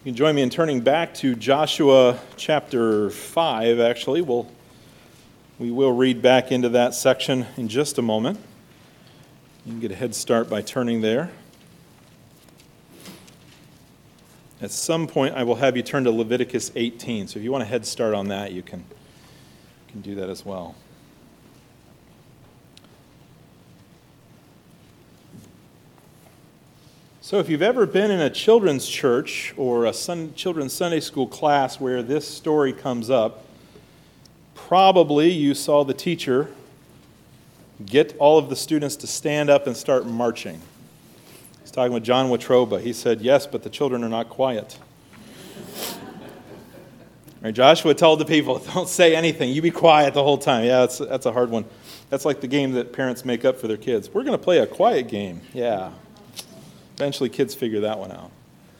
You can join me in turning back to Joshua chapter 5, actually. We will read back into that section in just a moment. You can get a head start by turning there. At some point, I will have you turn to Leviticus 18. So if you want a head start on that, you can do that as well. So if you've ever been in a children's church or a children's Sunday school class where this story comes up, probably you saw the teacher get all of the students to stand up and start marching. He's talking with John Watroba. He said, yes, but the children are not quiet. Right, Joshua told the people, don't say anything. You be quiet the whole time. Yeah, that's a hard one. That's like the game that parents make up for their kids. We're going to play a quiet game. Yeah. Eventually, kids figure that one out.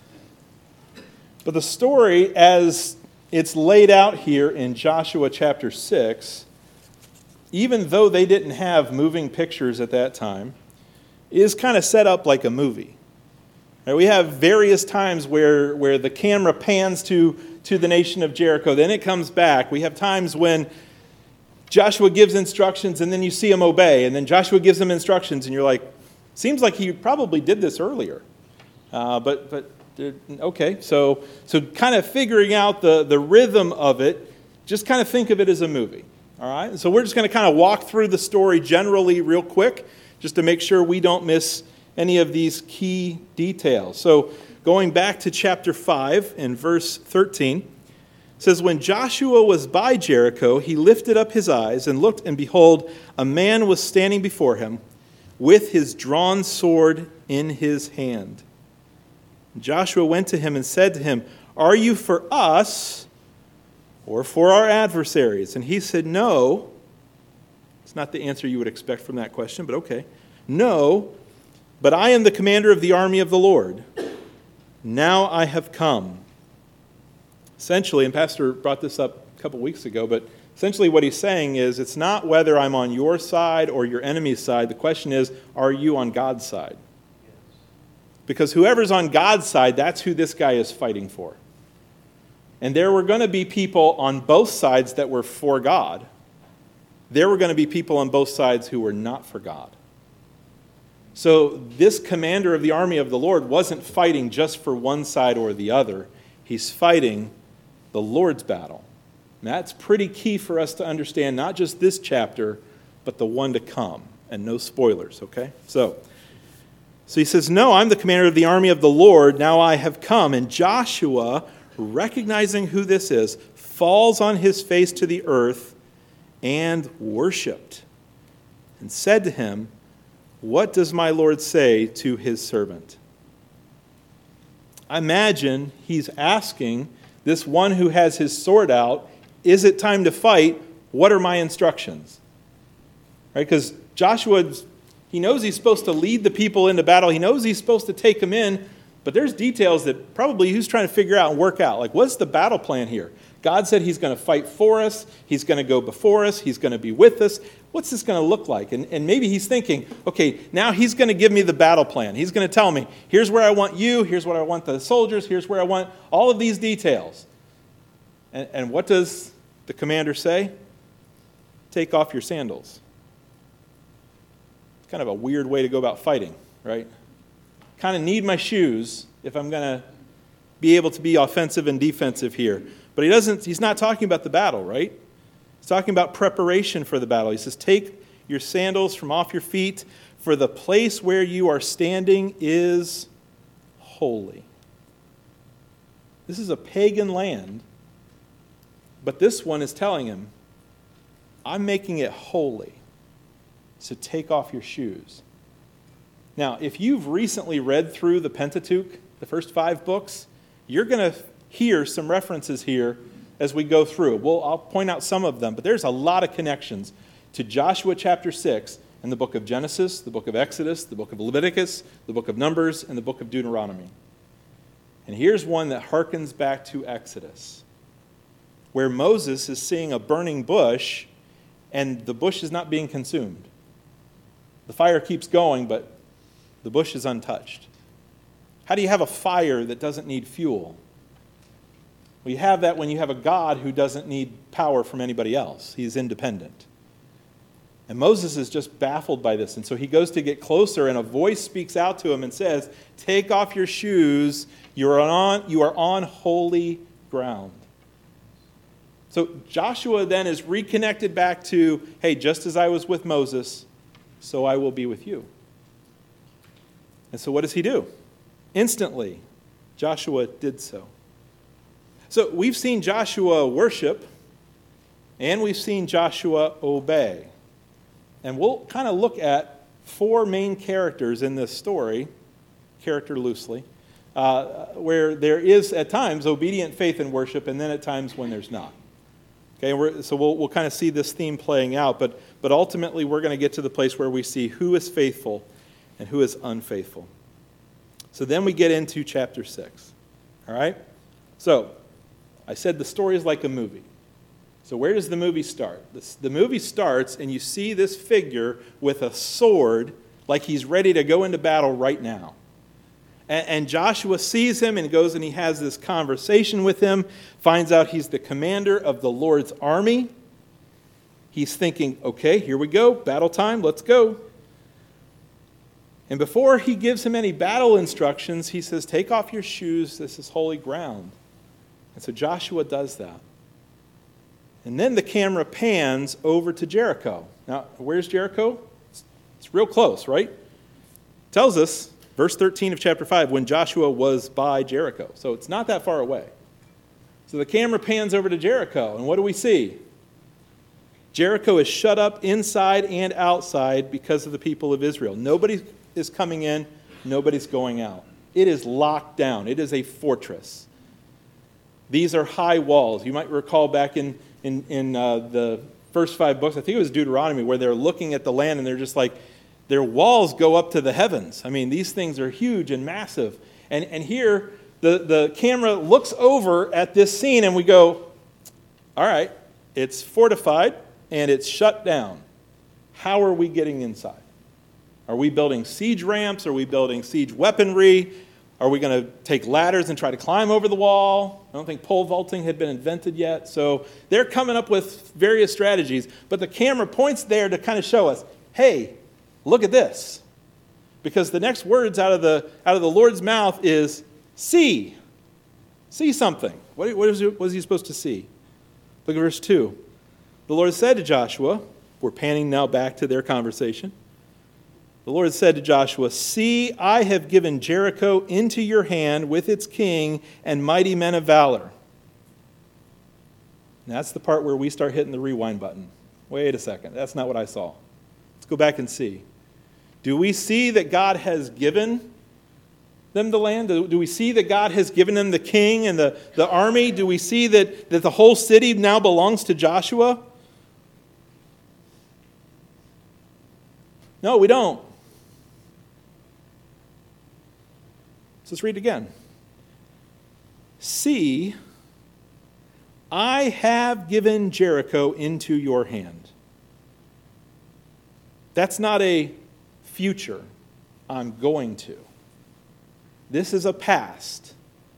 But the story, as it's laid out here in Joshua chapter 6, even though they didn't have moving pictures at that time, is kind of set up like a movie. Now, we have various times where the camera pans to the nation of Jericho. Then it comes back. We have times when Joshua gives instructions and then you see him obey. And then Joshua gives them instructions and you're like, seems like he probably did this earlier. But okay, so kind of figuring out the rhythm of it, just kind of think of it as a movie. All right? So we're just going to kind of walk through the story generally real quick, just to make sure we don't miss any of these key details. So going back to chapter 5 in verse 13, it says, when Joshua was by Jericho, he lifted up his eyes and looked, and behold, a man was standing before him, with his drawn sword in his hand. Joshua went to him and said to him, are you for us or for our adversaries? And he said, no. It's not the answer you would expect from that question, but okay. No, but I am the commander of the army of the Lord. Now I have come. Essentially, and Pastor brought this up a couple weeks ago, but essentially what he's saying is, it's not whether I'm on your side or your enemy's side. The question is, are you on God's side? Because whoever's on God's side, that's who this guy is fighting for. And there were going to be people on both sides that were for God. There were going to be people on both sides who were not for God. So this commander of the army of the Lord wasn't fighting just for one side or the other. He's fighting the Lord's battle. And that's pretty key for us to understand, not just this chapter, but the one to come. And no spoilers, okay? So he says, no, I'm the commander of the army of the Lord. Now I have come. And Joshua, recognizing who this is, falls on his face to the earth and worshiped and said to him, what does my Lord say to his servant? I imagine he's asking this one who has his sword out, is it time to fight? What are my instructions? Right? Because Joshua, he knows he's supposed to lead the people into battle. He knows he's supposed to take them in. But there's details that probably he's trying to figure out and work out. Like, what's the battle plan here? God said he's going to fight for us. He's going to go before us. He's going to be with us. What's this going to look like? And maybe he's thinking, okay, now he's going to give me the battle plan. He's going to tell me, here's where I want you. Here's what I want the soldiers. Here's where I want all of these details. And what does the commander say? Take off your sandals. It's kind of a weird way to go about fighting, right? Kind of need my shoes if I'm going to be able to be offensive and defensive here. But he's not talking about the battle, right? He's talking about preparation for the battle. He says, take your sandals from off your feet, for the place where you are standing is holy. This is a pagan land, but this one is telling him, I'm making it holy, so take off your shoes. Now, if you've recently read through the Pentateuch, the first 5 books, you're going to hear some references here as we go through. I'll point out some of them, but there's a lot of connections to Joshua chapter 6 and the book of Genesis, the book of Exodus, the book of Leviticus, the book of Numbers, and the book of Deuteronomy. And here's one that harkens back to Exodus, where Moses is seeing a burning bush, and the bush is not being consumed. The fire keeps going, but the bush is untouched. How do you have a fire that doesn't need fuel? We have that when you have a God who doesn't need power from anybody else. He's independent. And Moses is just baffled by this. And so he goes to get closer, and a voice speaks out to him and says, "Take off your shoes. You are on holy ground." So Joshua then is reconnected back to, hey, just as I was with Moses, so I will be with you. And so what does he do? Instantly, Joshua did so. So we've seen Joshua worship, and we've seen Joshua obey. And we'll kind of look at four main characters in this story, character loosely, where there is at times obedient faith and worship, and then at times when there's not. Okay, so we'll kind of see this theme playing out, but ultimately we're going to get to the place where we see who is faithful and who is unfaithful. So then we get into chapter 6. All right? So I said the story is like a movie. So where does the movie start? The movie starts, and you see this figure with a sword like he's ready to go into battle right now. And Joshua sees him and goes and he has this conversation with him, finds out he's the commander of the Lord's army. He's thinking, okay, here we go, battle time, let's go. And before he gives him any battle instructions, he says, take off your shoes, this is holy ground. And so Joshua does that. And then the camera pans over to Jericho. Now, where's Jericho? It's real close, right? Tells us, verse 13 of chapter 5, when Joshua was by Jericho. So it's not that far away. So the camera pans over to Jericho, and what do we see? Jericho is shut up inside and outside because of the people of Israel. Nobody is coming in, nobody's going out. It is locked down. It is a fortress. These are high walls. You might recall back in the first 5 books, I think it was Deuteronomy, where they're looking at the land and they're just like, their walls go up to the heavens. I mean, these things are huge and massive. And here, the camera looks over at this scene and we go, all right, it's fortified and it's shut down. How are we getting inside? Are we building siege ramps? Are we building siege weaponry? Are we going to take ladders and try to climb over the wall? I don't think pole vaulting had been invented yet. So they're coming up with various strategies. But the camera points there to kind of show us, hey, look at this. Because the next words out of the Lord's mouth is, see. See something. What is he supposed to see? Look at verse 2. The Lord said to Joshua, we're panning now back to their conversation. The Lord said to Joshua, see, I have given Jericho into your hand with its king and mighty men of valor. And that's the part where we start hitting the rewind button. Wait a second, that's not what I saw. Let's go back and see. Do we see that God has given them the land? Do we see that God has given them the king and the army? Do we see that the whole city now belongs to Joshua? No, we don't. Let's read it again. See, I have given Jericho into your hand. That's not a future, I'm going to. This is a past.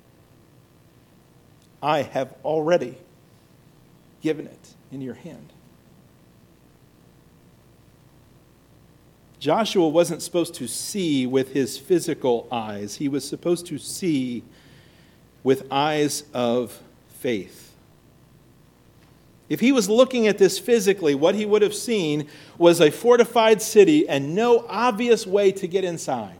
I have already given it in your hand. Joshua wasn't supposed to see with his physical eyes. He was supposed to see with eyes of faith. If he was looking at this physically, what he would have seen was a fortified city and no obvious way to get inside.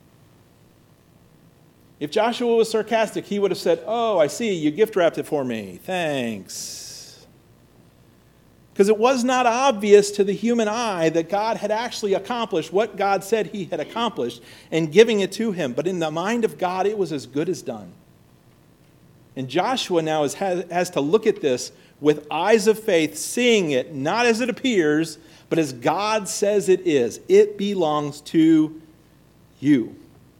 If Joshua was sarcastic, he would have said, oh, I see, you gift wrapped it for me. Thanks. Because it was not obvious to the human eye that God had actually accomplished what God said he had accomplished and giving it to him. But in the mind of God, it was as good as done. And Joshua now has to look at this with eyes of faith, seeing it not as it appears, but as God says it is. It belongs to you.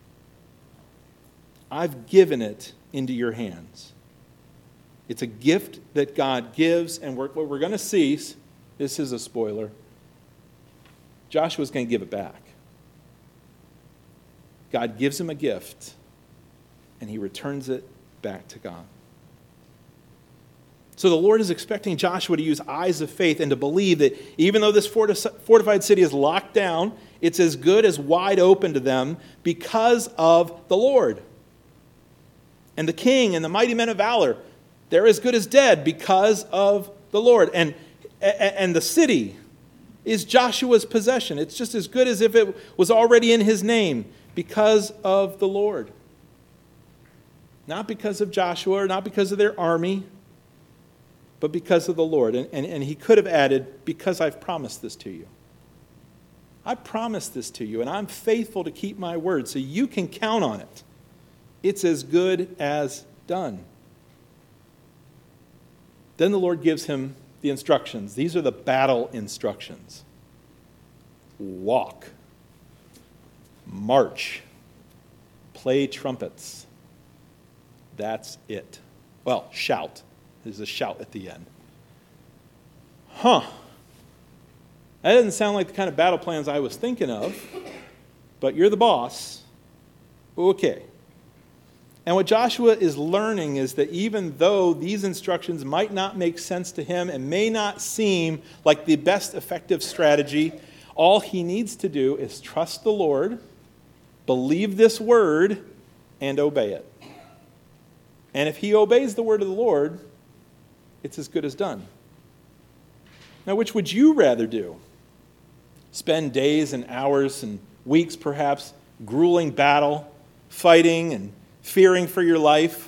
I've given it into your hands. It's a gift that God gives, and what we're going to see, this is a spoiler, Joshua's going to give it back. God gives him a gift, and he returns it back to God. So the Lord is expecting Joshua to use eyes of faith and to believe that even though this fortified city is locked down, it's as good as wide open to them because of the Lord. And the king and the mighty men of valor, they're as good as dead because of the Lord. And the city is Joshua's possession. It's just as good as if it was already in his name because of the Lord. Not because of Joshua or not because of their army, but because of the Lord. And he could have added, because I've promised this to you. I promised this to you, and I'm faithful to keep my word, so you can count on it. It's as good as done. Then the Lord gives him the instructions. These are the battle instructions. Walk. March. Play trumpets. That's it. Well, shout. There's a shout at the end. That doesn't sound like the kind of battle plans I was thinking of, but you're the boss. Okay. And what Joshua is learning is that even though these instructions might not make sense to him and may not seem like the best effective strategy, all he needs to do is trust the Lord, believe this word, and obey it. And if he obeys the word of the Lord, it's as good as done. Now, which would you rather do? Spend days and hours and weeks, perhaps, grueling battle, fighting and fearing for your life,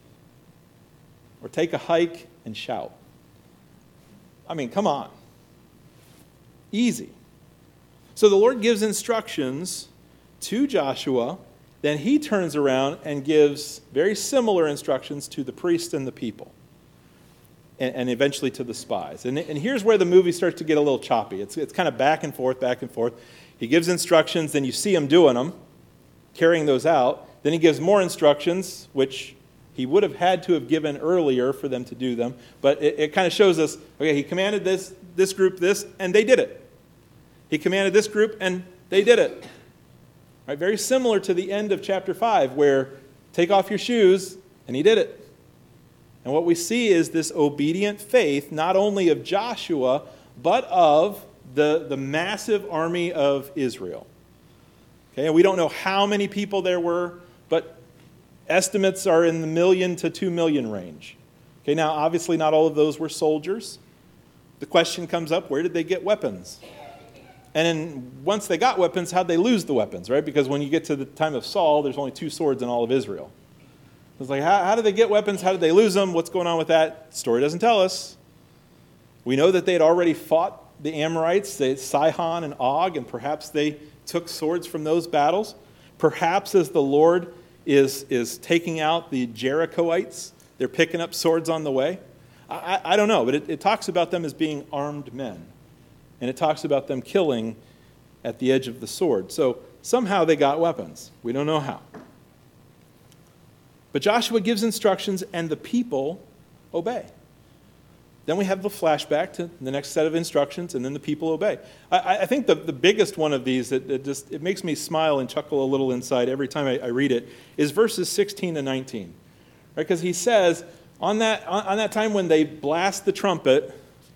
or take a hike and shout? I mean, come on. Easy. So the Lord gives instructions to Joshua, then he turns around and gives very similar instructions to the priest and the people, and eventually to the spies. And here's where the movie starts to get a little choppy. It's kind of back and forth, back and forth. He gives instructions, then you see him doing them, carrying those out. Then he gives more instructions, which he would have had to have given earlier for them to do them. But it kind of shows us, okay, he commanded this group this, and they did it. He commanded this group, and they did it. Right? Very similar to the end of chapter 5, where take off your shoes, and he did it. And what we see is this obedient faith, not only of Joshua, but of the massive army of Israel. Okay, and we don't know how many people there were, but estimates are in the 1 million to 2 million range. Okay, now obviously not all of those were soldiers. The question comes up, where did they get weapons? And then once they got weapons, how'd they lose the weapons, right? Because when you get to the time of Saul, there's only 2 swords in all of Israel. It's like, how did they get weapons? How did they lose them? What's going on with that? The story doesn't tell us. We know that they had already fought the Amorites, Sihon and Og, and perhaps they took swords from those battles. Perhaps as the Lord is taking out the Jerichoites, they're picking up swords on the way. I don't know, but it talks about them as being armed men. And it talks about them killing at the edge of the sword. So somehow they got weapons. We don't know how. But Joshua gives instructions and the people obey. Then we have the flashback to the next set of instructions, and then the people obey. I think the biggest one of these that it makes me smile and chuckle a little inside every time I read it is verses 16 to 19. Right? Because he says, on that time when they blast the trumpet,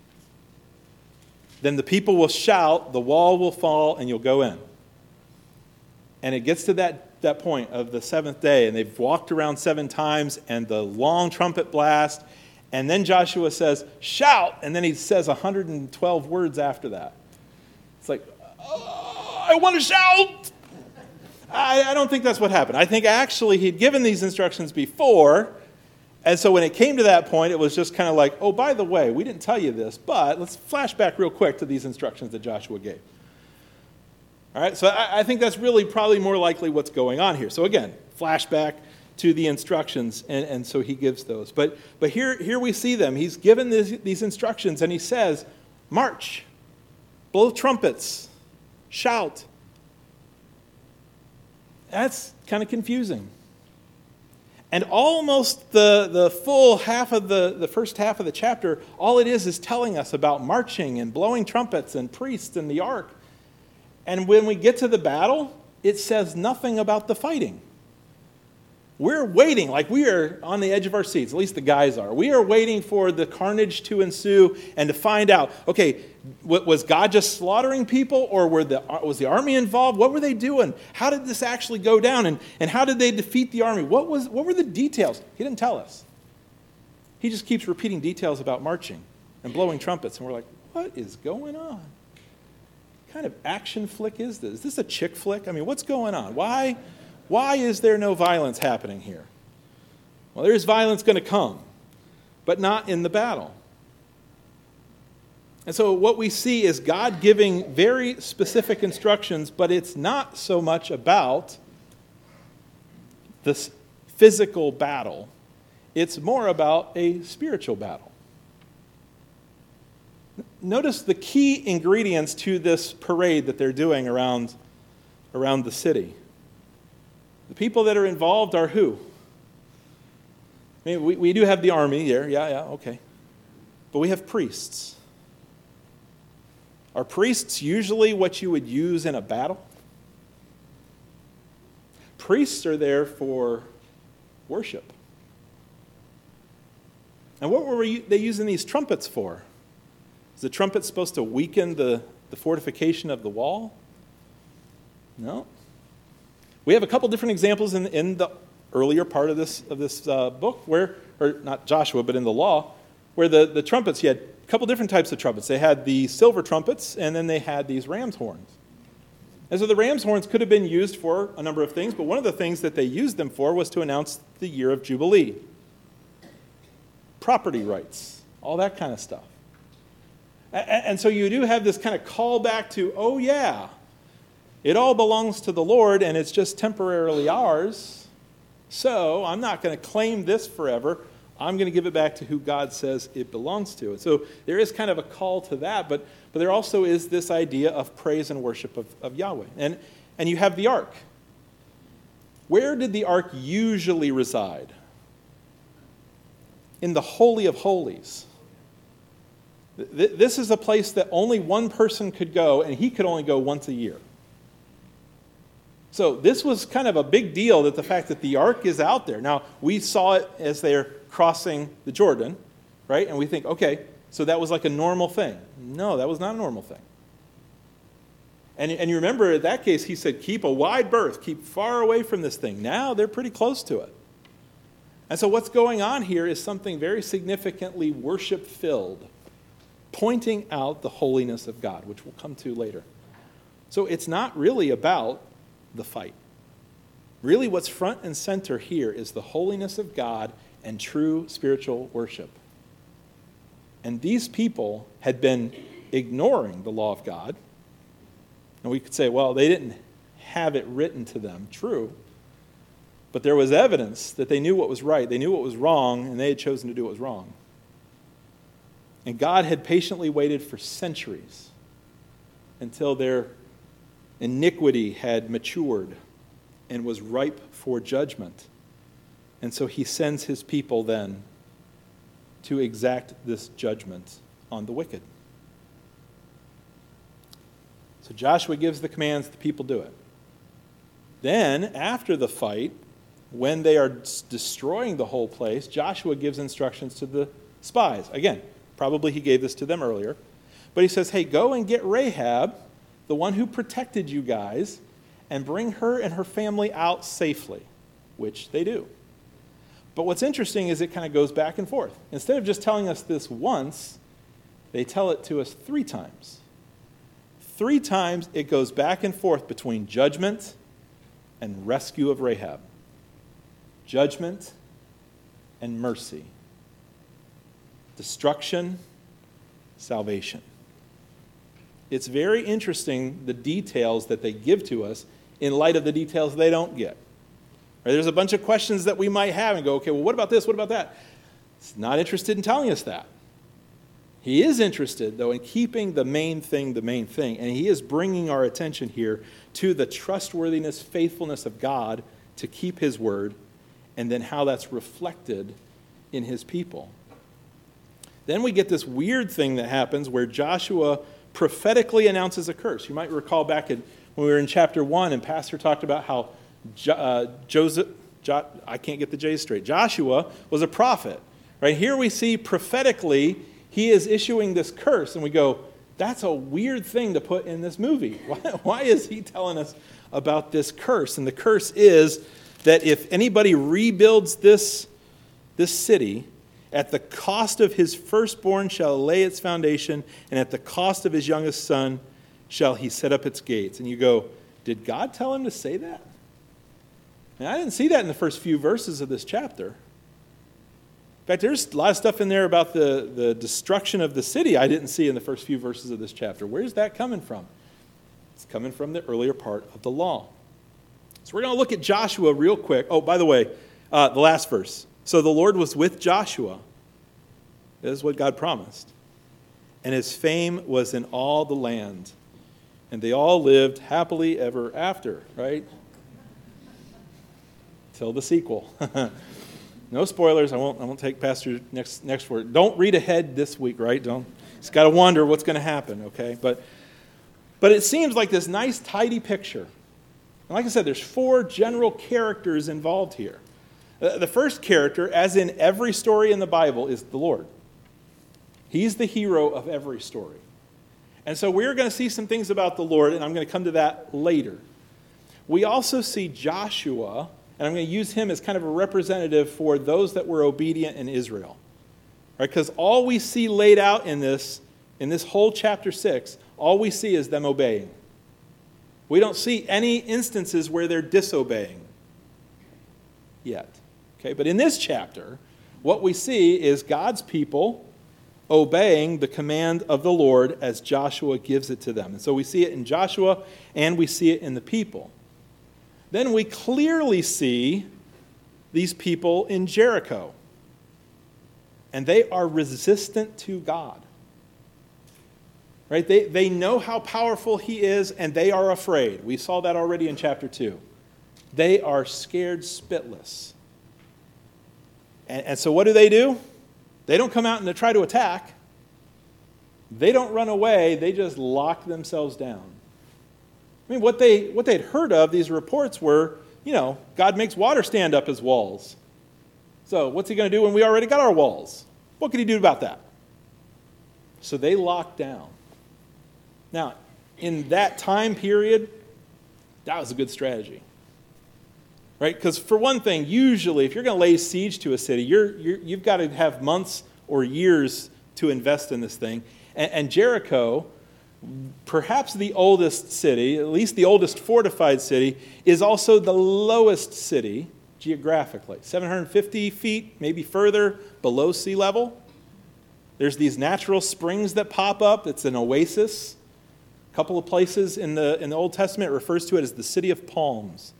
then the people will shout, the wall will fall, and you'll go in. And it gets to that point of the seventh day, and they've walked around 7 times, and the long trumpet blast, and then Joshua says, shout, and then he says 112 words after that. It's like, oh, I want to shout! I don't think that's what happened. I think actually he'd given these instructions before, and so when it came to that point, it was just kind of like, oh, by the way, we didn't tell you this, but let's flash back real quick to these instructions that Joshua gave. All right, so I think that's really probably more likely what's going on here. So again, flashback to the instructions, and so he gives those. But here we see them. He's given these instructions, and he says, march, blow trumpets, shout. That's kind of confusing. And almost the full half of the first half of the chapter, all it is telling us about marching and blowing trumpets and priests and the ark. And when we get to the battle, it says nothing about the fighting. we're waiting, like we are on the edge of our seats, at least the guys are. We are waiting for the carnage to ensue and to find out, okay, was God just slaughtering people, or was the army involved? What were they doing? How did this actually go down? And how did they defeat the army? What were the details? He didn't tell us. He just keeps repeating details about marching and blowing trumpets, and we're like, what is going on? What kind of action flick is this? Is this a chick flick? I mean, what's going on? Why is there no violence happening here? Well, there's violence going to come, but not in the battle. And so what we see is God giving very specific instructions, but it's not so much about this physical battle. It's more about a spiritual battle. Notice the key ingredients to this parade that they're doing around the city. The people that are involved are who? I mean, we do have the army there. Yeah, okay. But we have priests. Are priests usually what you would use in a battle? Priests are there for worship. And what were they using these trumpets for? Is the trumpet supposed to weaken the fortification of the wall? No. We have a couple different examples in the earlier part of this book, or not Joshua, but in the law, where the trumpets, you had a couple different types of trumpets. They had the silver trumpets, and then they had these ram's horns. And so the ram's horns could have been used for a number of things, but one of the things that they used them for was to announce the year of Jubilee. Property rights, all that kind of stuff. And so you do have this kind of callback to, oh yeah, it all belongs to the Lord and it's just temporarily ours. So I'm not going to claim this forever. I'm going to give it back to who God says it belongs to. And so there is kind of a call to that, but there also is this idea of praise and worship of Yahweh. And you have the ark. Where did the ark usually reside? In the Holy of Holies. This is a place that only one person could go, and he could only go once a year. So this was kind of a big deal, that the fact that the ark is out there. Now, we saw it as they're crossing the Jordan, right? And we think, okay, so that was like a normal thing. No, that was not a normal thing. And you remember, in that case, he said, keep a wide berth, keep far away from this thing. Now they're pretty close to it. And so what's going on here is something very significantly worship-filled, pointing out the holiness of God, which we'll come to later. So it's not really about the fight. Really what's front and center here is the holiness of God and true spiritual worship. And these people had been ignoring the law of God. And we could say, well, they didn't have it written to them. True. But there was evidence that they knew what was right, they knew what was wrong, and they had chosen to do what was wrong. And God had patiently waited for centuries until their iniquity had matured and was ripe for judgment. And so he sends his people then to exact this judgment on the wicked. So Joshua gives the commands, the people do it. Then, after the fight, when they are destroying the whole place, Joshua gives instructions to the spies. Again, probably he gave this to them earlier. But he says, hey, go and get Rahab, the one who protected you guys, and bring her and her family out safely, which they do. But what's interesting is it kind of goes back and forth. Instead of just telling us this once, they tell it to us 3 times. 3 times it goes back and forth between judgment and rescue of Rahab. Judgment and mercy. Destruction, salvation. It's very interesting, the details that they give to us in light of the details they don't get. Right? There's a bunch of questions that we might have and go, okay, well, what about this? What about that? He's not interested in telling us that. He is interested, though, in keeping the main thing, and he is bringing our attention here to the trustworthiness, faithfulness of God to keep his word, and then how that's reflected in his people. Then we get this weird thing that happens where Joshua prophetically announces a curse. You might recall back when we were in chapter 1 and Pastor talked about how I can't get the J's straight. Joshua was a prophet. Right here we see prophetically he is issuing this curse, and we go, that's a weird thing to put in this movie. Why is he telling us about this curse? And the curse is that if anybody rebuilds this city, at the cost of his firstborn shall lay its foundation, and at the cost of his youngest son shall he set up its gates. And you go, did God tell him to say that? And I didn't see that in the first few verses of this chapter. In fact, there's a lot of stuff in there about the destruction of the city I didn't see in the first few verses of this chapter. Where's that coming from? It's coming from the earlier part of the law. So we're going to look at Joshua real quick. Oh, by the way, the last verse. So the Lord was with Joshua. That is what God promised. And his fame was in all the land. And they all lived happily ever after, right? Till the sequel. No spoilers. I won't take Pastor next word. Don't read ahead this week, right? Just got to wonder what's going to happen, okay? But it seems like this nice, tidy picture. And like I said, there's 4 general characters involved here. The first character, as in every story in the Bible, is the Lord. He's the hero of every story. And so we're going to see some things about the Lord, and I'm going to come to that later. We also see Joshua, and I'm going to use him as kind of a representative for those that were obedient in Israel. Right? Because all we see laid out in this whole chapter 6, all we see is them obeying. We don't see any instances where they're disobeying yet. Okay? But in this chapter, what we see is God's people obeying the command of the Lord as Joshua gives it to them. And so we see it in Joshua and we see it in the people. Then we clearly see these people in Jericho. And they are resistant to God. Right? They know how powerful he is and they are afraid. We saw that already in chapter 2. They are scared spitless. And so what do? They don't come out and try to attack. They don't run away. They just lock themselves down. I mean, what they'd heard of, these reports were, God makes water stand up as walls. So what's he going to do when we already got our walls? What could he do about that? So they locked down. Now, in that time period, that was a good strategy. Right? Because for one thing, usually if you're going to lay siege to a city, you've got to have months or years to invest in this thing. And Jericho, perhaps the oldest city, at least the oldest fortified city, is also the lowest city geographically. 750 feet, maybe further, below sea level. There's these natural springs that pop up. It's an oasis. A couple of places in the Old Testament it refers to it as the city of palms.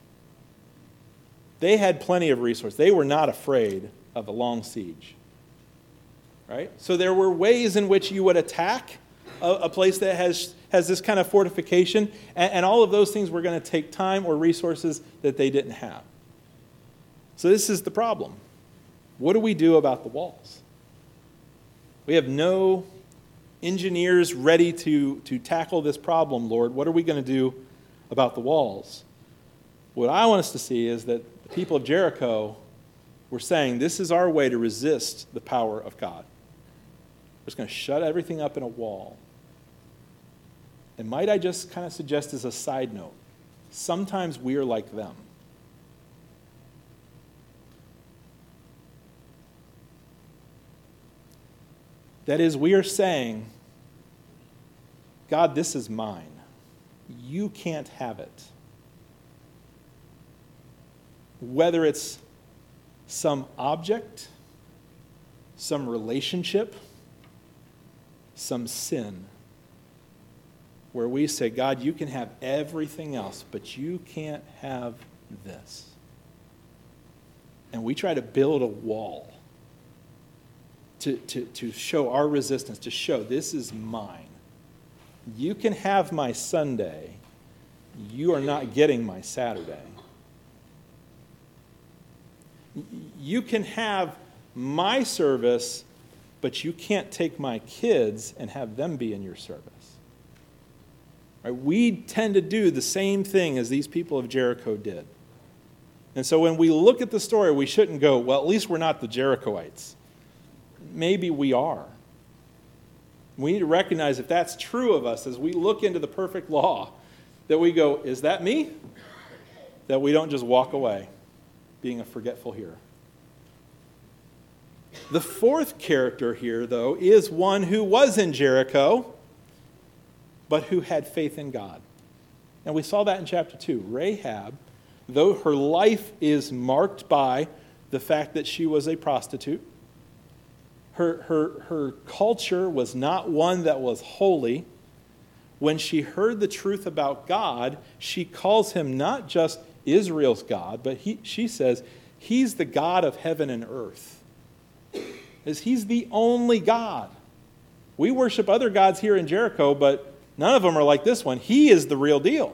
They had plenty of resources. They were not afraid of a long siege. Right? So there were ways in which you would attack a place that has this kind of fortification, and all of those things were going to take time or resources that they didn't have. So this is the problem. What do we do about the walls? We have no engineers ready to tackle this problem, Lord. What are we going to do about the walls? What I want us to see is that the people of Jericho were saying, this is our way to resist the power of God. We're just going to shut everything up in a wall. And might I just kind of suggest as a side note, sometimes we are like them. That is, we are saying, God, this is mine. You can't have it. Whether it's some object, some relationship, some sin, where we say, God, you can have everything else, but you can't have this. And we try to build a wall to show our resistance, to show this is mine. You can have my Sunday. You are not getting my Saturday. You can have my service, but you can't take my kids and have them be in your service. Right? We tend to do the same thing as these people of Jericho did. And so when we look at the story, we shouldn't go, well, at least we're not the Jerichoites. Maybe we are. We need to recognize if that's true of us as we look into the perfect law, that we go, is that me? That we don't just walk away being a forgetful hearer. The fourth character here, though, is one who was in Jericho, but who had faith in God. And we saw that in chapter 2. Rahab, though her life is marked by the fact that she was a prostitute, her culture was not one that was holy. When she heard the truth about God, she calls him not just Israel's God, but she says he's the God of heaven and earth. He's the only God. We worship other gods here in Jericho, but none of them are like this one. He is the real deal.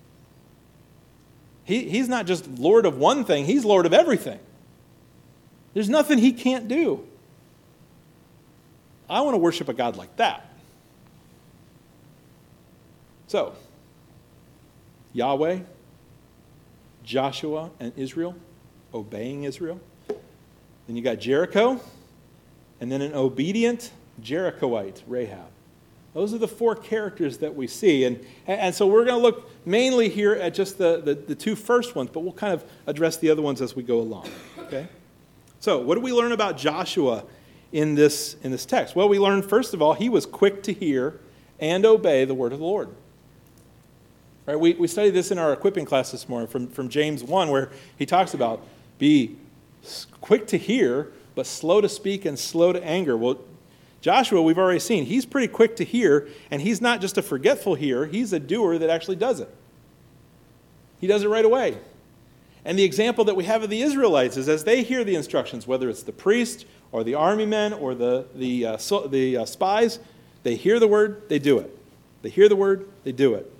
He's not just Lord of one thing, he's Lord of everything. There's nothing he can't do. I want to worship a God like that. So, Yahweh, Joshua, and Israel, obeying Israel. Then you got Jericho, and then an obedient Jerichoite, Rahab. Those are the four characters that we see. And so we're going to look mainly here at just the two first ones, but we'll kind of address the other ones as we go along. Okay? So what do we learn about Joshua in this text? Well, we learn, first of all, he was quick to hear and obey the word of the Lord. Right? We studied this in our equipping class this morning from James 1, where he talks about be quick to hear, but slow to speak and slow to anger. Well, Joshua, we've already seen, he's pretty quick to hear, and he's not just a forgetful hearer, he's a doer that actually does it. He does it right away. And the example that we have of the Israelites is as they hear the instructions, whether it's the priest or the army men or the spies, they hear the word, they do it. They hear the word, they do it.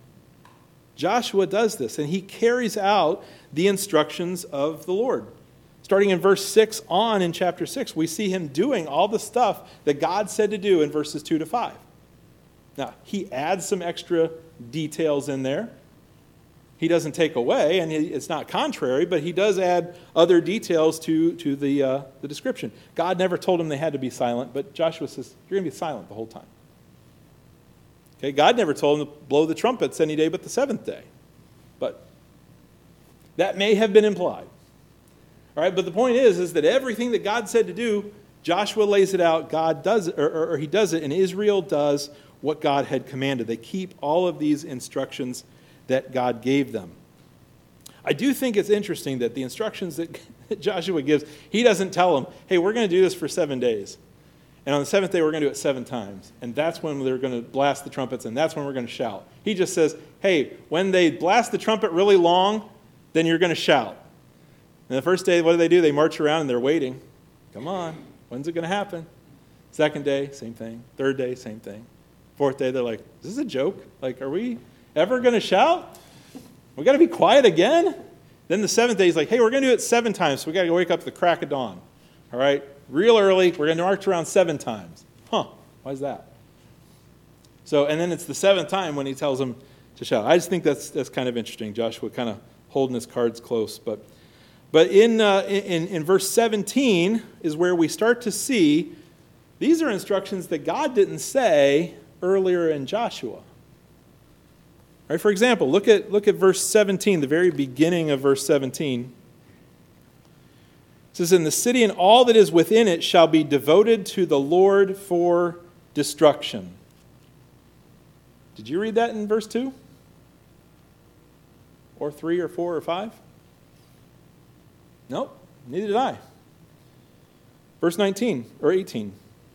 Joshua does this, and he carries out the instructions of the Lord. Starting in verse 6 on in chapter 6, we see him doing all the stuff that God said to do in verses 2 to 5. Now, he adds some extra details in there. He doesn't take away, and it's not contrary, but he does add other details to the description. God never told him they had to be silent, but Joshua says, you're going to be silent the whole time. Okay, God never told him to blow the trumpets any day but the seventh day. But that may have been implied. All right, but the point is that everything that God said to do, Joshua lays it out, God does it, or he does it, and Israel does what God had commanded. They keep all of these instructions that God gave them. I do think it's interesting that the instructions that Joshua gives, he doesn't tell them, hey, we're going to do this for 7 days. And on the seventh day, we're going to do it 7 times. And that's when they're going to blast the trumpets, and that's when we're going to shout. He just says, hey, when they blast the trumpet really long, then you're going to shout. And the first day, what do? They march around and they're waiting. Come on, when's it going to happen? Second day, same thing. Third day, same thing. Fourth day, they're like, is this a joke? Like, are we ever going to shout? We got to be quiet again? Then the seventh day, he's like, hey, we're going to do it 7 times, so we got to wake up at the crack of dawn. All right, real early, we're going to march around 7 times. Huh, why is that? So, and then it's the 7th time when he tells them to shout. I just think that's kind of interesting. Joshua kind of holding his cards close, But in verse 17 is where we start to see these are instructions that God didn't say earlier in Joshua. All right, for example, look at verse 17, the very beginning of verse 17. It says, "And the city and all that is within it shall be devoted to the Lord for destruction." Did you read that in verse 2? Or 3 or 4 or 5? Nope, neither did I. Verse 19 or 18.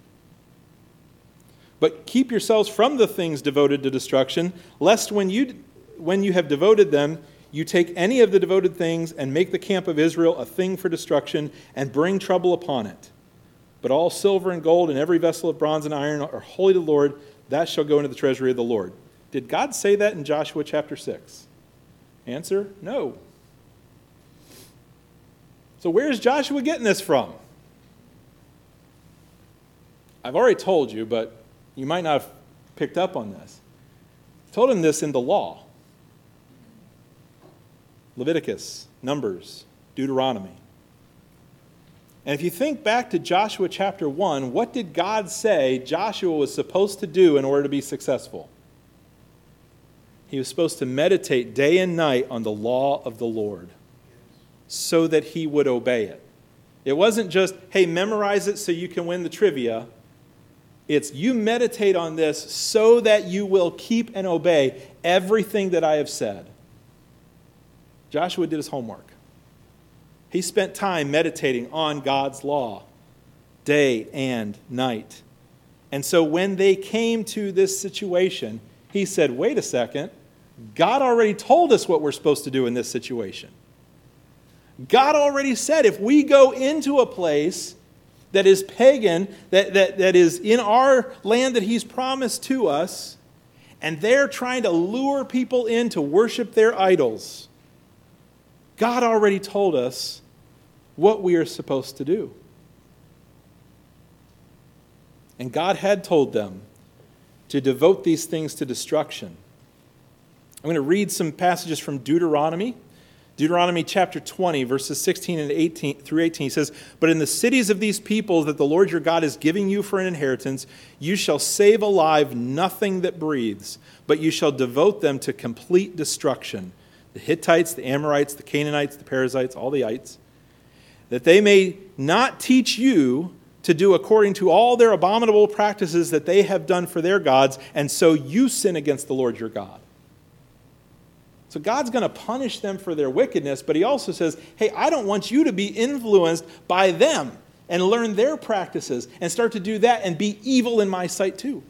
"But keep yourselves from the things devoted to destruction, lest when you have devoted them, you take any of the devoted things and make the camp of Israel a thing for destruction and bring trouble upon it. But all silver and gold and every vessel of bronze and iron are holy to the Lord. That shall go into the treasury of the Lord." Did God say that in Joshua chapter 6? Answer, no. So where's Joshua getting this from? I've already told you, but you might not have picked up on this. I told him this in the law. Leviticus, Numbers, Deuteronomy. And if you think back to Joshua chapter 1, what did God say Joshua was supposed to do in order to be successful? He was supposed to meditate day and night on the law of the Lord so that he would obey it. It wasn't just, hey, memorize it so you can win the trivia. It's you meditate on this so that you will keep and obey everything that I have said. Joshua did his homework. He spent time meditating on God's law, day and night. And so when they came to this situation, he said, wait a second, God already told us what we're supposed to do in this situation. God already said if we go into a place that is pagan, that is in our land that he's promised to us, and they're trying to lure people in to worship their idols, God already told us what we are supposed to do. And God had told them to devote these things to destruction. I'm going to read some passages from Deuteronomy. Deuteronomy chapter 20, verses 16 and 18 through 18 says, "But in the cities of these people that the Lord your God is giving you for an inheritance, you shall save alive nothing that breathes, but you shall devote them to complete destruction. The Hittites, the Amorites, the Canaanites, the Perizzites, all the ites, that they may not teach you to do according to all their abominable practices that they have done for their gods, and so you sin against the Lord your God." So God's going to punish them for their wickedness, but he also says, hey, I don't want you to be influenced by them and learn their practices and start to do that and be evil in my sight too.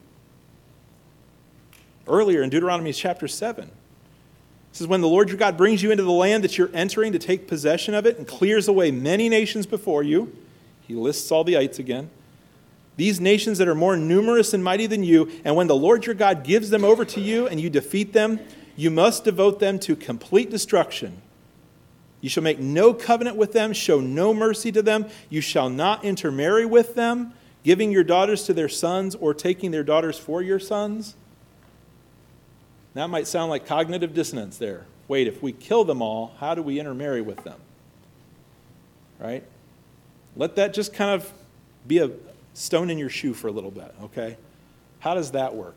Earlier in Deuteronomy chapter 7, this is when the Lord your God brings you into the land that you're entering to take possession of it and clears away many nations before you. He lists all the ites again. These nations that are more numerous and mighty than you, and when the Lord your God gives them over to you and you defeat them, you must devote them to complete destruction. You shall make no covenant with them, show no mercy to them. You shall not intermarry with them, giving your daughters to their sons or taking their daughters for your sons. That might sound like cognitive dissonance there. Wait, if we kill them all, how do we intermarry with them? Right? Let that just kind of be a stone in your shoe for a little bit, okay? How does that work?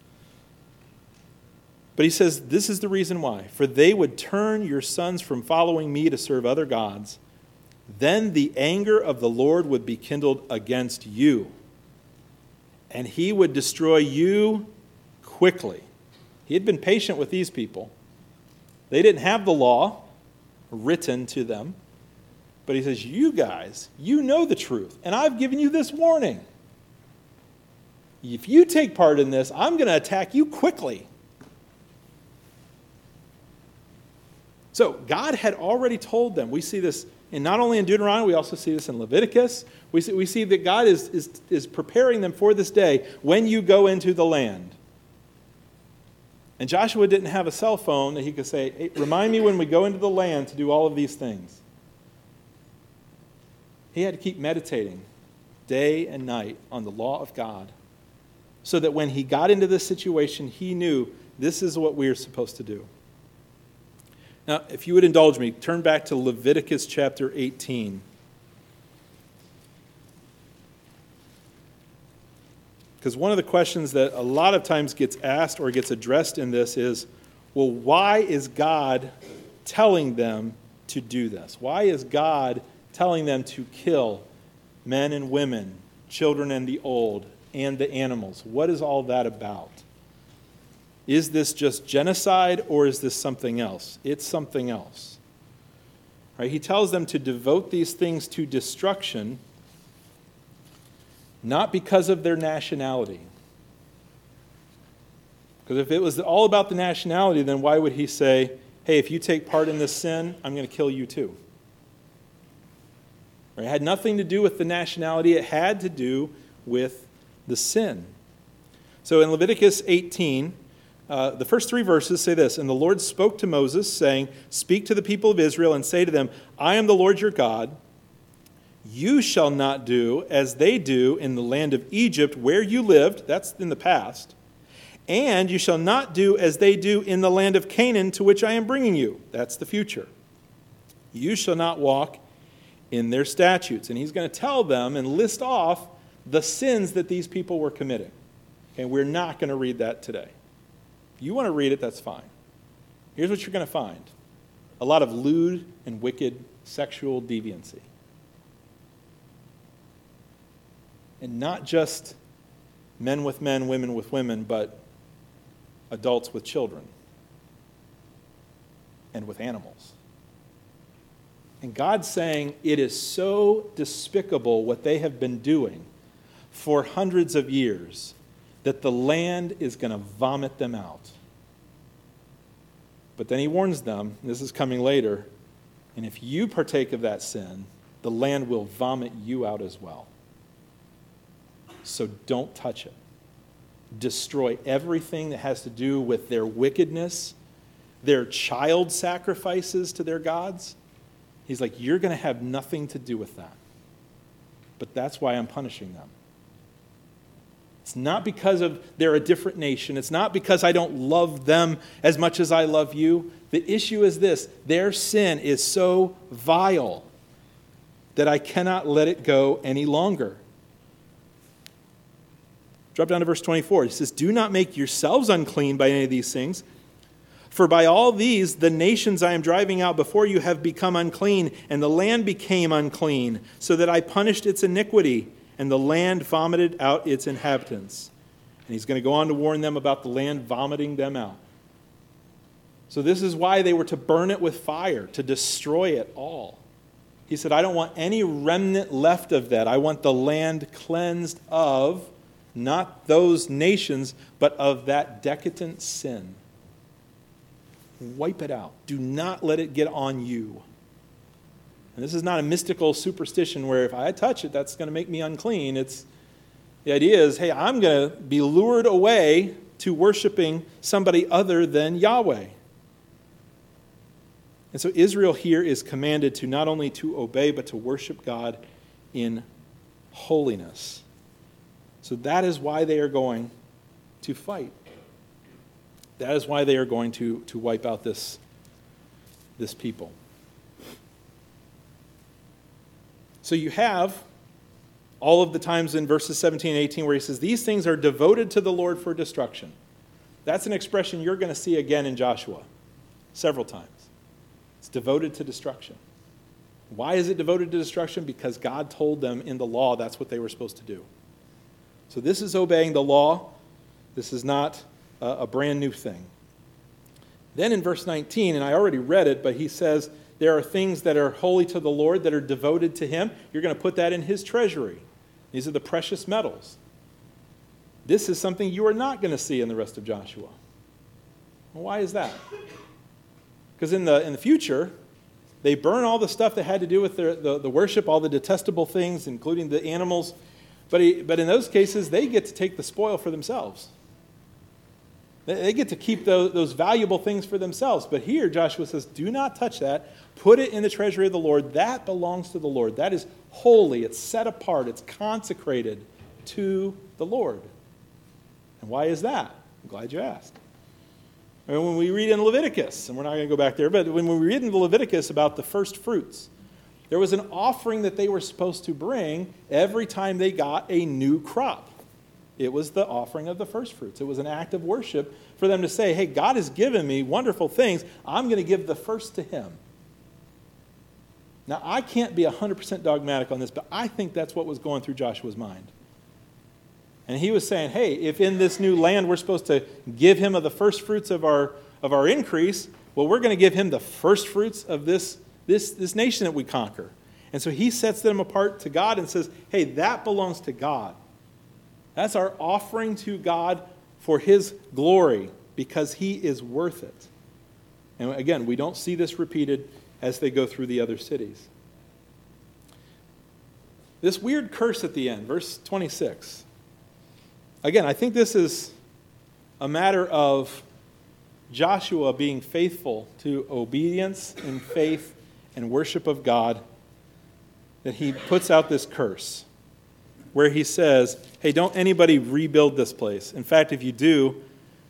But he says, this is the reason why. For they would turn your sons from following me to serve other gods. Then the anger of the Lord would be kindled against you, and he would destroy you quickly. He had been patient with these people. They didn't have the law written to them. But he says, you guys, you know the truth, and I've given you this warning. If you take part in this, I'm going to attack you quickly. So God had already told them. We see this and not only in Deuteronomy, we also see this in Leviticus. We see that God is preparing them for this day when you go into the land. And Joshua didn't have a cell phone that he could say, hey, remind me when we go into the land to do all of these things. He had to keep meditating day and night on the law of God so that when he got into this situation, he knew this is what we're supposed to do. Now, if you would indulge me, turn back to Leviticus chapter 18. Because one of the questions that a lot of times gets asked or gets addressed in this is, well, why is God telling them to do this? Why is God telling them to kill men and women, children and the old, and the animals? What is all that about? Is this just genocide or is this something else? It's something else. Right? He tells them to devote these things to destruction, not because of their nationality. Because if it was all about the nationality, then why would he say, hey, if you take part in this sin, I'm going to kill you too? Right? It had nothing to do with the nationality. It had to do with the sin. So in Leviticus 18, the first 3 verses say this, and the Lord spoke to Moses, saying, speak to the people of Israel and say to them, I am the Lord your God. You shall not do as they do in the land of Egypt where you lived, that's in the past, And you shall not do as they do in the land of Canaan to which I am bringing you. That's the future. You shall not walk in their statutes. And he's going to tell them and list off the sins that these people were committing. And we're not going to read that today. If you want to read it, that's fine. Here's what you're going to find. A lot of lewd and wicked sexual deviancy. And not just men with men, women with women, but adults with children and with animals. And God's saying it is so despicable what they have been doing for hundreds of years that the land is going to vomit them out. But then he warns them, this is coming later, and if you partake of that sin, the land will vomit you out as well. So don't touch it. Destroy everything that has to do with their wickedness, their child sacrifices to their gods. He's like, you're going to have nothing to do with that. But that's why I'm punishing them. It's not because they're a different nation. It's not because I don't love them as much as I love you. The issue is this: their sin is so vile that I cannot let it go any longer. Drop down to verse 24. He says, do not make yourselves unclean by any of these things. For by all these, the nations I am driving out before you have become unclean, and the land became unclean, so that I punished its iniquity, and the land vomited out its inhabitants. And he's going to go on to warn them about the land vomiting them out. So this is why they were to burn it with fire, to destroy it all. He said, I don't want any remnant left of that. I want the land cleansed of, not those nations, but of that decadent sin. Wipe it out. Do not let it get on you. And this is not a mystical superstition where if I touch it, that's going to make me unclean. The idea is, hey, I'm going to be lured away to worshiping somebody other than Yahweh. And so Israel here is commanded to not only to obey, but to worship God in holiness. So that is why they are going to fight. That is why they are going to wipe out this people. So you have all of the times in verses 17 and 18 where he says, these things are devoted to the Lord for destruction. That's an expression you're going to see again in Joshua several times. It's devoted to destruction. Why is it devoted to destruction? Because God told them in the law that's what they were supposed to do. So this is obeying the law. This is not a brand new thing. Then in verse 19, and I already read it, but he says there are things that are holy to the Lord that are devoted to him. You're going to put that in his treasury. These are the precious metals. This is something you are not going to see in the rest of Joshua. Well, why is that? Because in the future, they burn all the stuff that had to do with the worship, all the detestable things, including the animals. But in those cases, they get to take the spoil for themselves. They get to keep those valuable things for themselves. But here, Joshua says, do not touch that. Put it in the treasury of the Lord. That belongs to the Lord. That is holy. It's set apart. It's consecrated to the Lord. And why is that? I'm glad you asked. I mean, when we read in Leviticus, and we're not going to go back there, but when we read in Leviticus about the first fruits, there was an offering that they were supposed to bring every time they got a new crop. It was the offering of the first fruits. It was an act of worship for them to say, hey, God has given me wonderful things. I'm going to give the first to him. Now, I can't be 100% dogmatic on this, but I think that's what was going through Joshua's mind. And he was saying, hey, if in this new land we're supposed to give him of the first fruits of our increase, well, we're going to give him the first fruits of this nation that we conquer. And so he sets them apart to God and says, hey, that belongs to God. That's our offering to God for his glory because he is worth it. And again, we don't see this repeated as they go through the other cities. This weird curse at the end, verse 26. Again, I think this is a matter of Joshua being faithful to obedience and faith and worship of God, that he puts out this curse where he says, hey, don't anybody rebuild this place. In fact, if you do,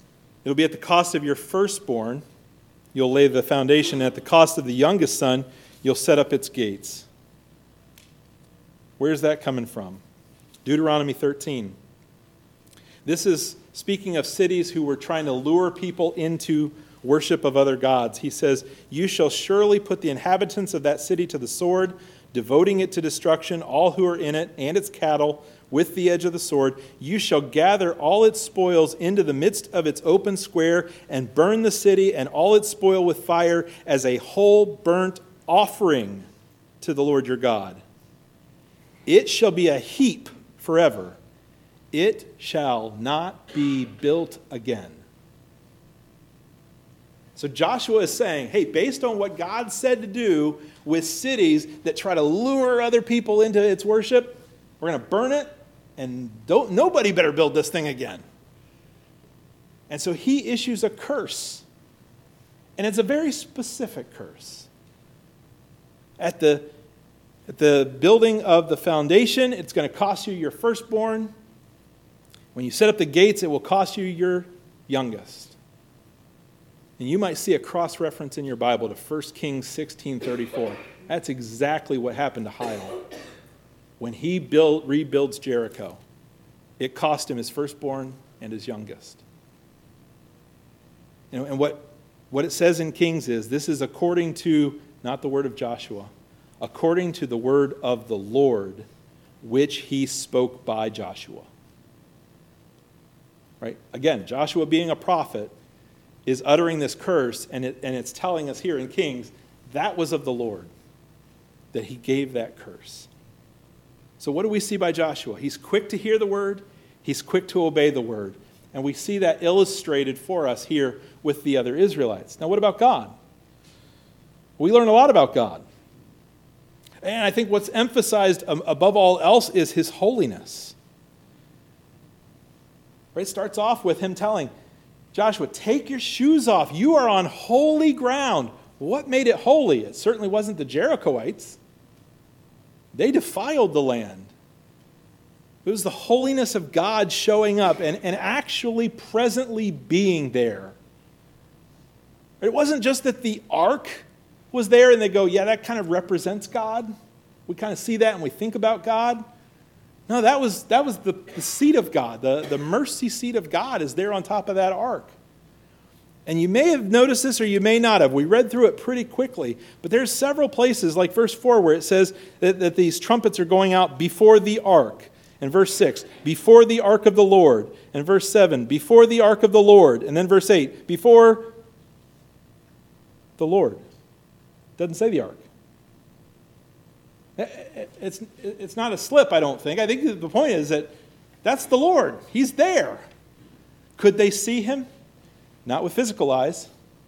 It'll be at the cost of your firstborn. You'll lay the foundation. At the cost of the youngest son, you'll set up its gates. Where's that coming from? Deuteronomy 13. This is speaking of cities who were trying to lure people into worship of other gods. He says, "You shall surely put the inhabitants of that city to the sword, devoting it to destruction, all who are in it, and its cattle, with the edge of the sword. You shall gather all its spoils into the midst of its open square, and burn the city and all its spoil with fire as a whole burnt offering to the Lord your God. It shall be a heap forever. It shall not be built again." So Joshua is saying, hey, based on what God said to do with cities that try to lure other people into its worship, we're going to burn it, and nobody better build this thing again. And so he issues a curse. And it's a very specific curse. At the building of the foundation, it's going to cost you your firstborn. When you set up the gates, it will cost you your youngest. And you might see a cross-reference in your Bible to 1 Kings 16:34. That's exactly what happened to Hiel. When he rebuilds Jericho, it cost him his firstborn and his youngest. And what it says in Kings is, this is according to, not the word of Joshua, according to the word of the Lord, which he spoke by Joshua. Right? Again, Joshua being a prophet is uttering this curse, and it's telling us here in Kings, that was of the Lord, that he gave that curse. So what do we see by Joshua? He's quick to hear the word, he's quick to obey the word, and we see that illustrated for us here with the other Israelites. Now what about God? We learn a lot about God. And I think what's emphasized above all else is his holiness. Right? It starts off with him telling Joshua, take your shoes off. You are on holy ground. What made it holy? It certainly wasn't the Jerichoites. They defiled the land. It was the holiness of God showing up and actually presently being there. It wasn't just that the ark was there and they go, yeah, that kind of represents God. We kind of see that and we think about God. No, that was the seat of God. The mercy seat of God is there on top of that ark. And you may have noticed this or you may not have. We read through it pretty quickly. But there's several places, like verse 4, where it says that these trumpets are going out before the ark. And verse 6, before the ark of the Lord. And verse 7, before the ark of the Lord. And then verse 8, before the Lord. It doesn't say the ark. It's not a slip, I don't think. I think the point is that that's the Lord. He's there. Could they see him? Not with physical eyes,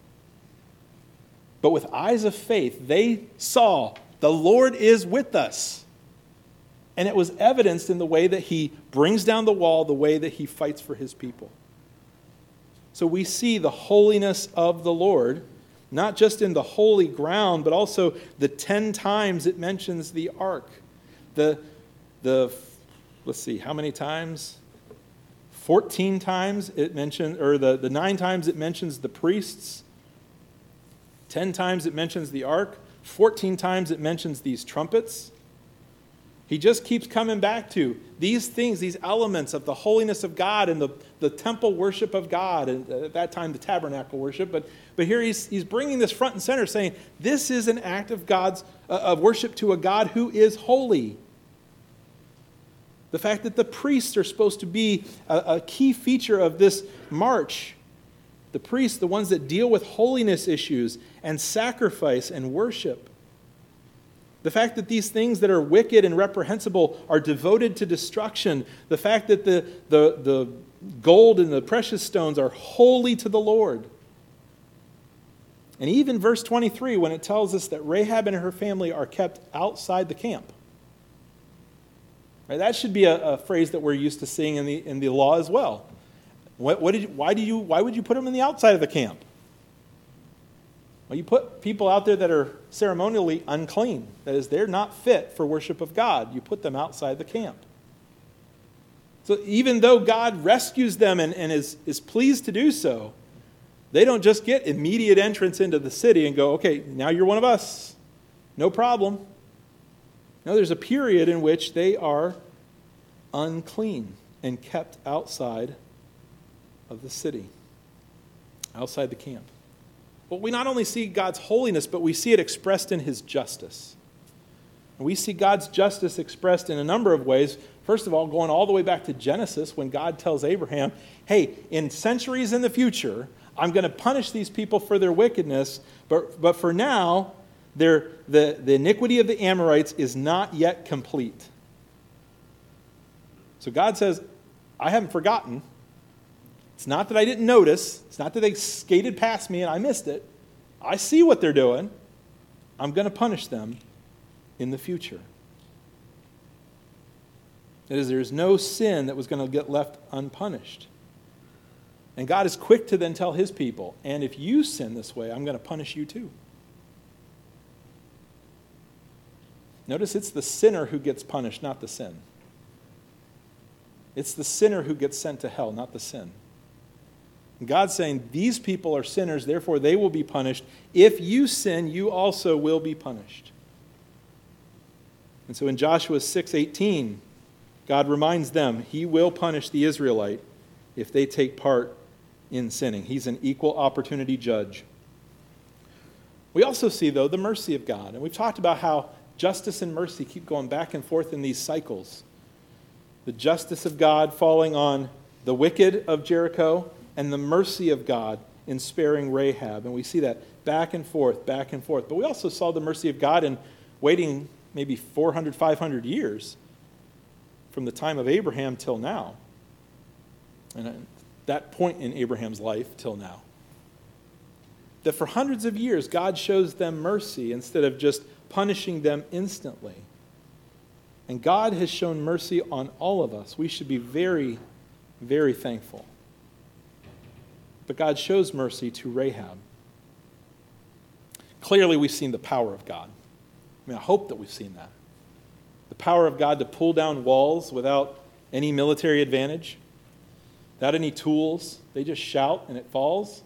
but with eyes of faith. They saw the Lord is with us. And it was evidenced in the way that he brings down the wall, the way that he fights for his people. So we see the holiness of the Lord, not just in the holy ground, but also the 10 times it mentions the ark. Let's see, how many times? 14 times it mentions, or the 9 times it mentions the priests. 10 times it mentions the ark. 14 times it mentions these trumpets. He just keeps coming back to these things, these elements of the holiness of God and the temple worship of God, and at that time the tabernacle worship. But here he's bringing this front and center, saying this is an act of of worship to a God who is holy. The fact that the priests are supposed to be a key feature of this march. The priests, the ones that deal with holiness issues and sacrifice and worship. The fact that these things that are wicked and reprehensible are devoted to destruction. The fact that the gold and the precious stones are holy to the Lord. And even verse 23, when it tells us that Rahab and her family are kept outside the camp. Right, that should be a phrase that we're used to seeing in the law as well. Why would you put them in the outside of the camp? Well, you put people out there that are ceremonially unclean. That is, they're not fit for worship of God. You put them outside the camp. So even though God rescues them and is pleased to do so, They don't just get immediate entrance into the city and go, okay, now you're one of us. No problem. No, there's a period in which they are unclean and kept outside of the city, outside the camp. Well, we not only see God's holiness, but we see it expressed in his justice. And we see God's justice expressed in a number of ways. First of all, going all the way back to Genesis, when God tells Abraham, hey, in centuries in the future, I'm going to punish these people for their wickedness, but for now, the iniquity of the Amorites is not yet complete. So God says, I haven't forgotten. It's not that I didn't notice. It's not that they skated past me and I missed it. I see what they're doing. I'm going to punish them in the future. That is, there's no sin that was going to get left unpunished. And God is quick to then tell his people, and if you sin this way, I'm going to punish you too. Notice it's the sinner who gets punished, not the sin. It's the sinner who gets sent to hell, not the sin. And God's saying, these people are sinners, therefore they will be punished. If you sin, you also will be punished. And so in Joshua 6:18, God reminds them he will punish the Israelite if they take part in sinning. He's an equal opportunity judge. We also see, though, the mercy of God. And we've talked about how justice and mercy keep going back and forth in these cycles. The justice of God falling on the wicked of Jericho, and the mercy of God in sparing Rahab. And we see that back and forth, back and forth. But we also saw the mercy of God in waiting maybe 400, 500 years from the time of Abraham till now. And at that point in Abraham's life till now. That for hundreds of years, God shows them mercy instead of just punishing them instantly. And God has shown mercy on all of us. We should be very, very thankful. But God shows mercy to Rahab. Clearly, we've seen the power of God. I mean, I hope that we've seen that. The power of God to pull down walls without any military advantage, without any tools. They just shout and it falls.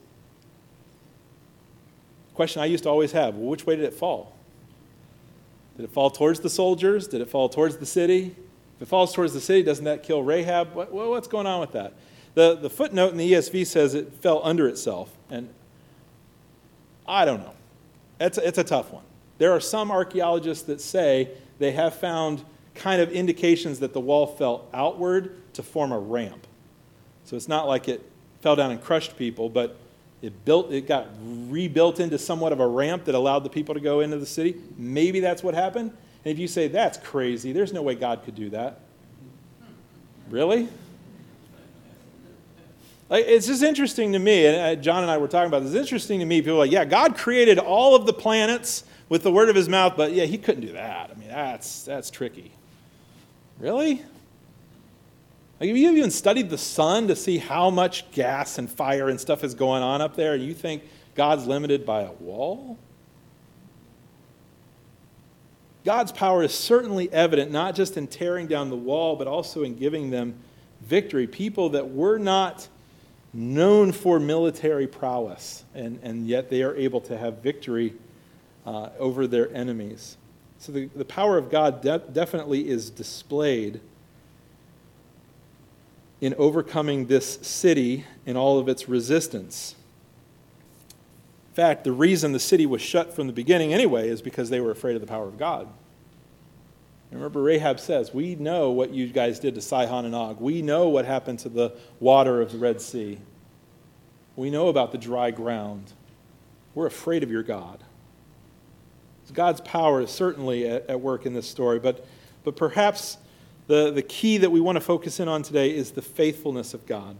Question I used to always have, well, which way did it fall? Did it fall towards the soldiers? Did it fall towards the city? If it falls towards the city, doesn't that kill Rahab? What's going on with that? The footnote in the ESV says it fell under itself, and I don't know. It's a tough one. There are some archaeologists that say they have found kind of indications that the wall fell outward to form a ramp. So it's not like it fell down and crushed people, but it got rebuilt into somewhat of a ramp that allowed the people to go into the city. Maybe that's what happened. And if you say, that's crazy, there's no way God could do that. Really? It's just interesting to me, and John and I were talking about this, it's interesting to me, people are like, yeah, God created all of the planets with the word of his mouth, but yeah, he couldn't do that. I mean, that's tricky. Really? Like, have you even studied the sun to see how much gas and fire and stuff is going on up there, and you think God's limited by a wall? God's power is certainly evident, not just in tearing down the wall, but also in giving them victory. People that were not known for military prowess, and yet they are able to have victory over their enemies. So the power of God definitely is displayed in overcoming this city and all of its resistance. In fact, the reason the city was shut from the beginning anyway is because they were afraid of the power of God. And remember, Rahab says, we know what you guys did to Sihon and Og. We know what happened to the water of the Red Sea. We know about the dry ground. We're afraid of your God. So God's power is certainly at work in this story, but perhaps the key that we want to focus in on today is the faithfulness of God.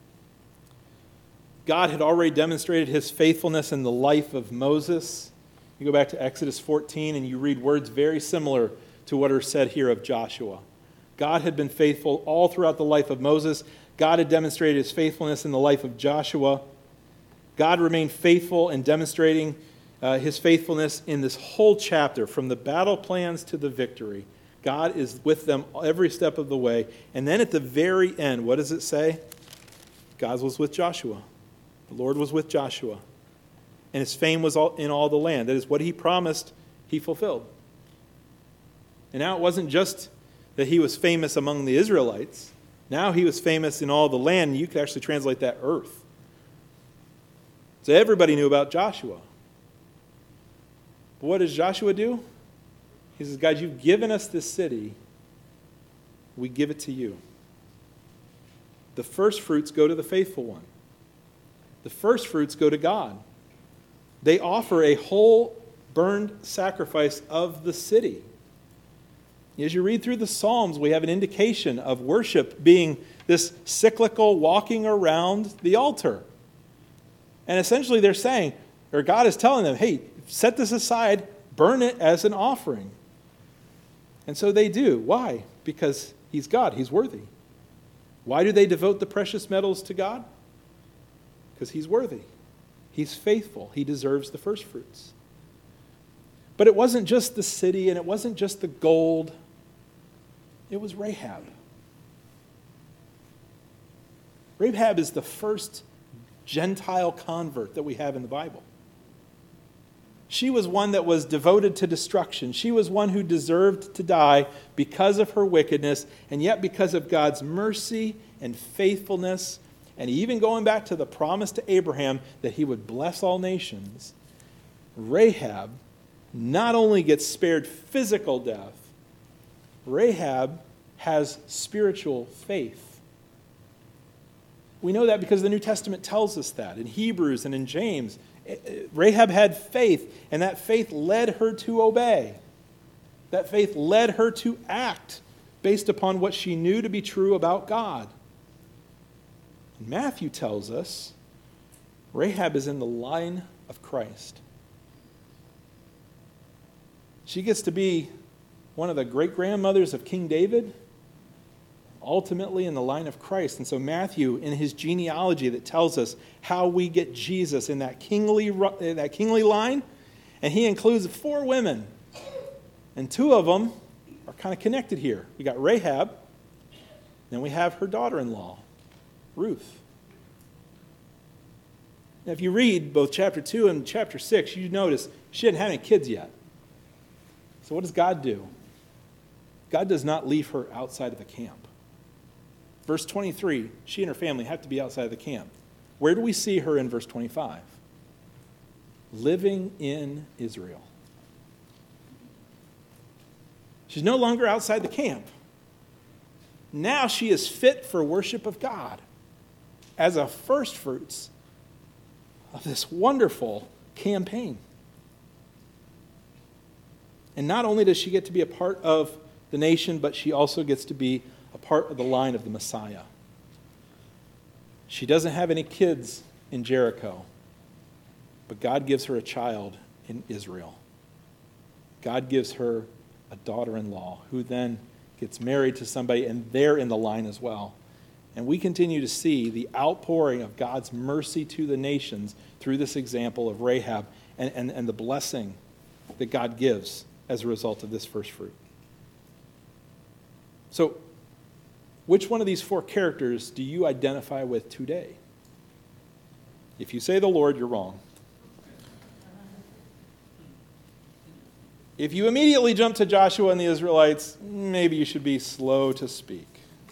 God had already demonstrated his faithfulness in the life of Moses. You go back to Exodus 14 and you read words very similar to what are said here of Joshua. God had been faithful all throughout the life of Moses. God had demonstrated his faithfulness in the life of Joshua. God remained faithful in demonstrating his faithfulness in this whole chapter, from the battle plans to the victory. God is with them every step of the way. And then at the very end, what does it say? God was with Joshua. The Lord was with Joshua, and his fame was in all the land. That is, what he promised, he fulfilled. And now it wasn't just that he was famous among the Israelites. Now he was famous in all the land. You could actually translate that earth. So everybody knew about Joshua. But what does Joshua do? He says, God, you've given us this city. We give it to you. The first fruits go to the faithful one. The first fruits go to God. They offer a whole burned sacrifice of the city. As you read through the Psalms, we have an indication of worship being this cyclical walking around the altar. And essentially they're saying, or God is telling them, hey, set this aside, burn it as an offering. And so they do. Why? Because he's God, he's worthy. Why do they devote the precious metals to God? Because he's worthy. He's faithful. He deserves the first fruits. But it wasn't just the city, and it wasn't just the gold. It was Rahab. Rahab is the first Gentile convert that we have in the Bible. She was one that was devoted to destruction. She was one who deserved to die because of her wickedness, and yet because of God's mercy and faithfulness, and even going back to the promise to Abraham that he would bless all nations, Rahab not only gets spared physical death, Rahab has spiritual faith. We know that because the New Testament tells us that. In Hebrews and in James, Rahab had faith, and that faith led her to obey. That faith led her to act based upon what she knew to be true about God. And Matthew tells us Rahab is in the line of Christ. She gets to be one of the great-grandmothers of King David, ultimately in the line of Christ. And so Matthew, in his genealogy that tells us how we get Jesus in that kingly line, and he includes 4 women. And 2 of them are kind of connected here. We got Rahab, then we have her daughter-in-law, Ruth. Now, if you read both chapter 2 and chapter 6, you notice she didn't have any kids yet. So what does God do? God does not leave her outside of the camp. Verse 23, she and her family have to be outside of the camp. Where do we see her in verse 25? Living in Israel. She's no longer outside the camp. Now she is fit for worship of God as a first fruits of this wonderful campaign. And not only does she get to be a part of the nation, but she also gets to be a part of the line of the Messiah. She doesn't have any kids in Jericho, but God gives her a child in Israel. God gives her a daughter-in-law who then gets married to somebody, and they're in the line as well. And we continue to see the outpouring of God's mercy to the nations through this example of Rahab and the blessing that God gives as a result of this first fruit. So, which one of these 4 characters do you identify with today? If you say the Lord, you're wrong. If you immediately jump to Joshua and the Israelites, maybe you should be slow to speak.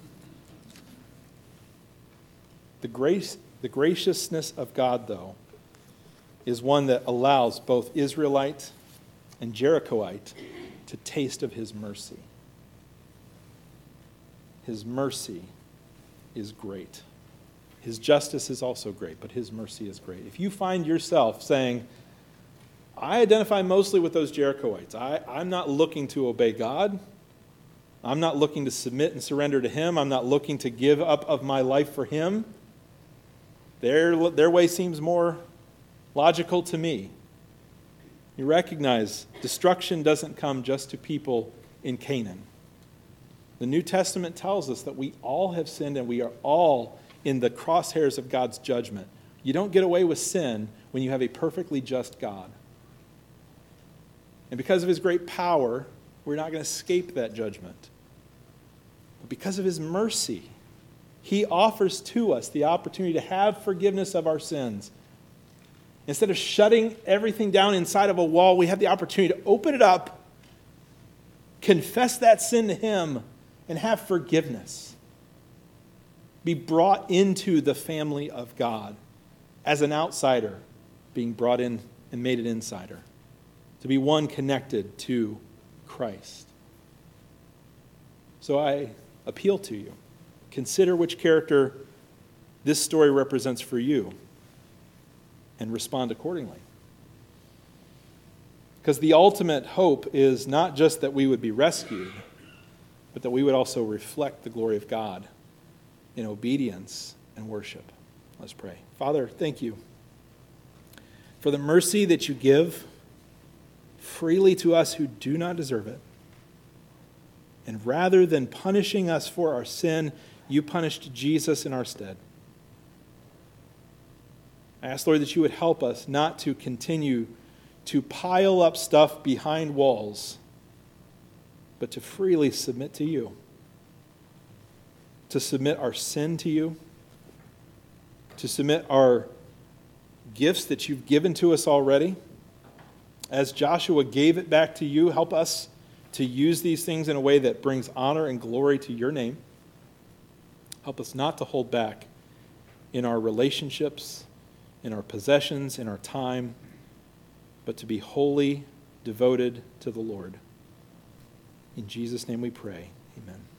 The graciousness of God, though, is one that allows both Israelite and Jerichoite to taste of his mercy. His mercy is great. His justice is also great, but his mercy is great. If you find yourself saying, I identify mostly with those Jerichoites. I'm not looking to obey God. I'm not looking to submit and surrender to him. I'm not looking to give up of my life for him. Their way seems more logical to me. You recognize destruction doesn't come just to people in Canaan. The New Testament tells us that we all have sinned and we are all in the crosshairs of God's judgment. You don't get away with sin when you have a perfectly just God. And because of his great power, we're not going to escape that judgment. But because of his mercy, He offers to us the opportunity to have forgiveness of our sins. Instead of shutting everything down inside of a wall, we have the opportunity to open it up, confess that sin to Him, and have forgiveness. Be brought into the family of God as an outsider, being brought in and made an insider. To be one connected to Christ. So I appeal to you. Consider which character this story represents for you and respond accordingly. Because the ultimate hope is not just that we would be rescued, but that we would also reflect the glory of God in obedience and worship. Let's pray. Father, thank you for the mercy that you give freely to us who do not deserve it. And rather than punishing us for our sin, you punished Jesus in our stead. I ask, Lord, that you would help us not to continue to pile up stuff behind walls, but to freely submit to you. To submit our sin to you. To submit our gifts that you've given to us already. As Joshua gave it back to you, help us to use these things in a way that brings honor and glory to your name. Help us not to hold back in our relationships, in our possessions, in our time, but to be wholly devoted to the Lord. In Jesus' name we pray. Amen.